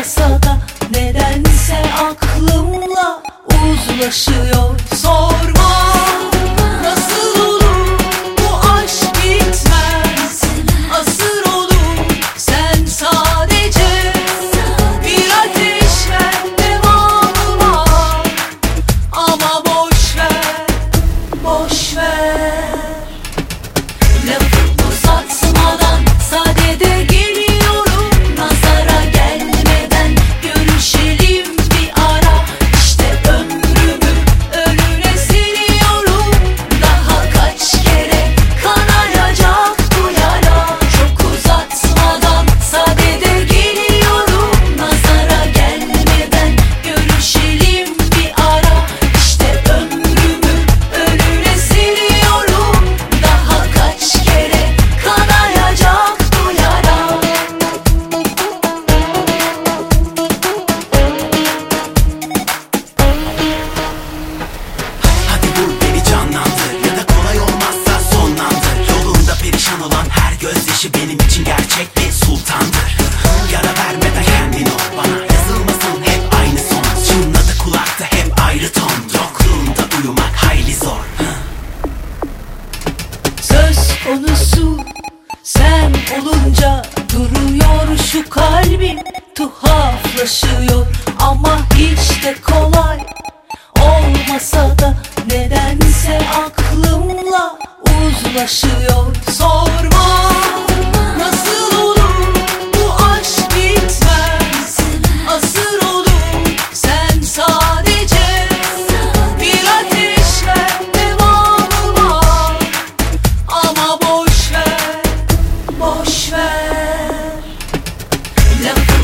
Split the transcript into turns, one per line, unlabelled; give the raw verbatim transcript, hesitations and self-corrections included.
olmasa da nedense aklımla uzlaşıyor. Sorma nasıl olur bu aşk bitmez, asır olur sen sadece bir ateş ver, devamı var ama boş ver, boş ver. Lafı uzatmadan sadede geliyorum, nazara gelmeden görüşelim bir ara. İşte ömrümü önüne siliyorum, daha kaç kere kanayacak bu yara. Çok uzatmadan sadede geliyorum, nazara gelmeden görüşelim bir ara. İşte ömrümü önüne siliyorum, daha kaç kere kanayacak bu yara.
Hadi vur beni canlandır, ya da kolay olmazsa sonlandır. Yolunda perişan olan her gözyaşı benim için gerçek bir sultandır. Yara vermeden kendin ol, bana yazılmasın hep aynı son. Çınladı kulakta hep ayrı ton, yokluğunda uyumak hayli zor.
Söz konusu sen olunca duruyor şu kalbim, tuhaflaşıyor ama hiç de kolay olmasa da nedense aklımla uzlaşıyor. Sorma nasıl olur bu aşk bitmez, asır olur sen sadece bir ateş ver, devamı var ama boş ver, boş ver. Lafı